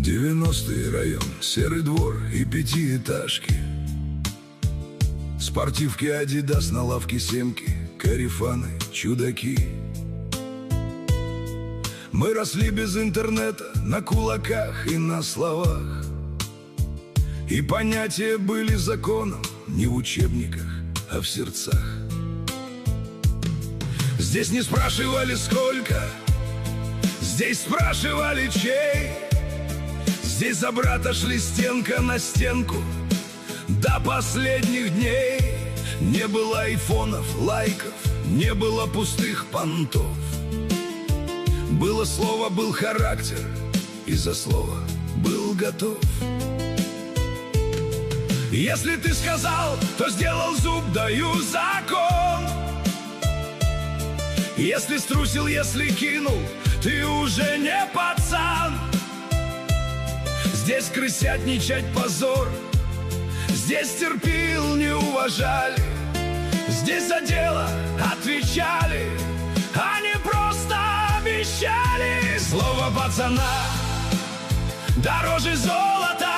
90-й район, серый двор и пятиэтажки, спортивки Адидас на лавке Семки, корефаны, чудаки. Мы росли без интернета, на кулаках и на словах, и понятия были законом не в учебниках, а в сердцах. Здесь не спрашивали сколько, здесь спрашивали чей. Здесь за брата шли стенка на стенку до последних дней. Не было айфонов, лайков, не было пустых понтов. Было слово, был характер, и за слово был готов. Если ты сказал, то сделал, зуб даю закон. Если струсил, если кинул, ты уже не пацан. Здесь крысятничать позор, здесь терпил, не уважали, здесь за дело отвечали, а не просто обещали. Слово пацана дороже золота.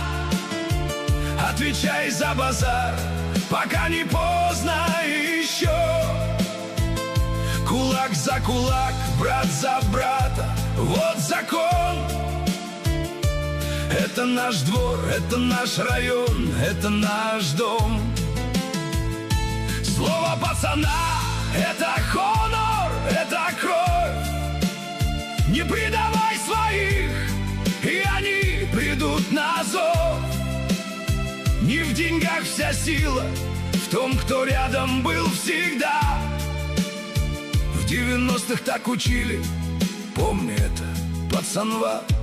Отвечай за базар, пока не поздно еще. Кулак за кулак, брат за брата, вот закон. Это наш двор, это наш район, это наш дом. Слово пацана — это хонор, это кровь. Не предавай своих, и они придут на зов. Не в деньгах вся сила, в том, кто рядом был всегда. В 90-х так учили, помни это, пацанва.